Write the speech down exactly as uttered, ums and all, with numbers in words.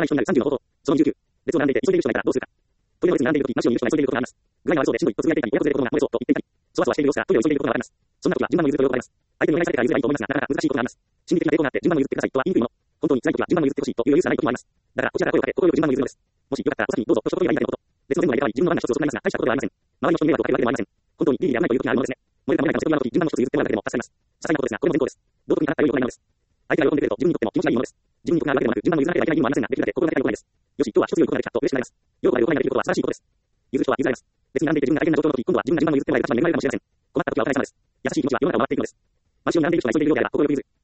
らない人になるさんじゅうの方法。そのにじゅうきゅう。列を並んでいて急いでいる人がいたらどうするか。トイレの列に並んでいるとき、マシを見る人が急いでいることがあります。具合が悪そうでしんどいとつぶやいていたり、親子で子供が漏れそうと言っていたり、そわそわしている様子からトイレを急いでいることがわかります。そんな時は順番の譲りとよくわかります。相手にお願いされてから譲ればいいと思いますが、なかなか難しいことがあります。心理的な抵抗があって順番の譲ってくださいとは言いにくいもの。本当に辛い時は順番の譲ってほしいという余裕さえない時もあります。だからこちらが声をかけ、心よく順番の譲るのです。もしよかったらお先にどうぞと一言やりたいこと。列の前後が入れ替わり、自分の番が一つ遅くなりますが、大したことではありません。周りの人に迷惑をかけるわけでもありません。本当にリリーで危ないという時があるものですね。漏れた漏れないかの瀬戸際の時、順番の一つ譲ってもらうだけでも助かります。些細なことですが、これも善行です。道徳にかかった良いことないのです。相手が喜んでくれると自分にとっても気持ちがいいものです。自分に得があるわけでもなく、順番の譲らなければいけない義務もありませんが、できるだけ心がけたいことないです。よし、今日は一つ良いことができたと嬉しくなります。良くない良くないができることは素晴らしいことです。譲る人は譲られます。別に並んでいて自分が大変な状況の時、今度は自分が順番の譲ってもらえる立場に恵まれるかもしれません。困った時はお互い様です。優しい気持ちは世の中を回っていくのです。毎週並んでいる人が急いでいるようであれば心よく譲る。